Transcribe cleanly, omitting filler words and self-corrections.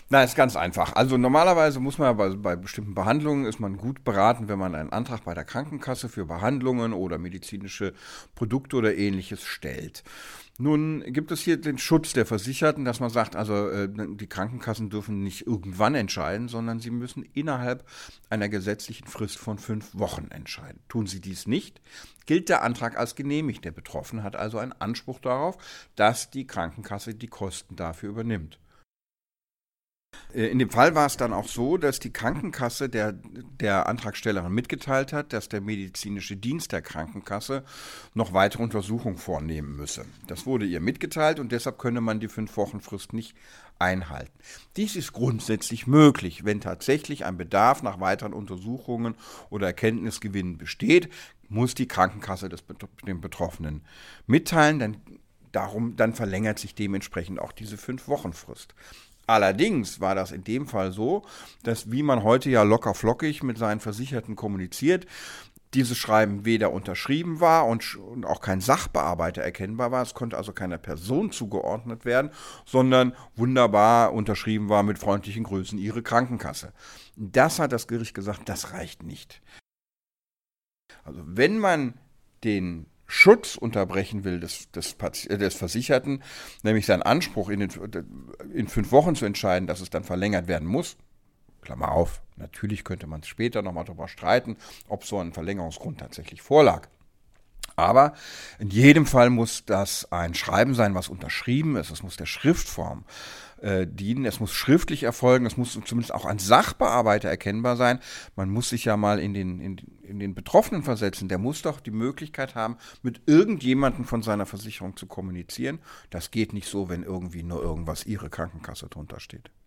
Na, ist ganz einfach. Also normalerweise muss man ja bei bestimmten Behandlungen ist man gut beraten, wenn man einen Antrag bei der Krankenkasse für Behandlungen oder medizinische Produkte oder ähnliches stellt. Nun gibt es hier den Schutz der Versicherten, dass man sagt, also die Krankenkassen dürfen nicht irgendwann entscheiden, sondern sie müssen innerhalb einer gesetzlichen Frist von 5 Wochen entscheiden. Tun sie dies nicht, gilt der Antrag als genehmigt. Der Betroffene hat also einen Anspruch darauf, dass die Krankenkasse die Kosten dafür übernimmt. In dem Fall war es dann auch so, dass die Krankenkasse der Antragstellerin mitgeteilt hat, dass der medizinische Dienst der Krankenkasse noch weitere Untersuchungen vornehmen müsse. Das wurde ihr mitgeteilt und deshalb könne man die 5-Wochen-Frist nicht einhalten. Dies ist grundsätzlich möglich, wenn tatsächlich ein Bedarf nach weiteren Untersuchungen oder Erkenntnisgewinnen besteht, muss die Krankenkasse dem Betroffenen mitteilen, dann verlängert sich dementsprechend auch diese 5-Wochen-Frist. Allerdings war das in dem Fall so, dass, wie man heute ja locker flockig mit seinen Versicherten kommuniziert, dieses Schreiben weder unterschrieben war und auch kein Sachbearbeiter erkennbar war. Es konnte also keiner Person zugeordnet werden, sondern wunderbar unterschrieben war mit freundlichen Grüßen Ihre Krankenkasse. Das hat das Gericht gesagt, das reicht nicht. Also wenn man den Schutz unterbrechen will des Versicherten, nämlich seinen Anspruch in 5 Wochen zu entscheiden, dass es dann verlängert werden muss, Klammer auf, natürlich könnte man später nochmal darüber streiten, ob so ein Verlängerungsgrund tatsächlich vorlag. Aber in jedem Fall muss das ein Schreiben sein, was unterschrieben ist. Es muss der Schriftform dienen. Es muss schriftlich erfolgen. Es muss zumindest auch ein Sachbearbeiter erkennbar sein. Man muss sich ja mal in den Betroffenen versetzen. Der muss doch die Möglichkeit haben, mit irgendjemandem von seiner Versicherung zu kommunizieren. Das geht nicht so, wenn irgendwie nur irgendwas Ihre Krankenkasse drunter steht.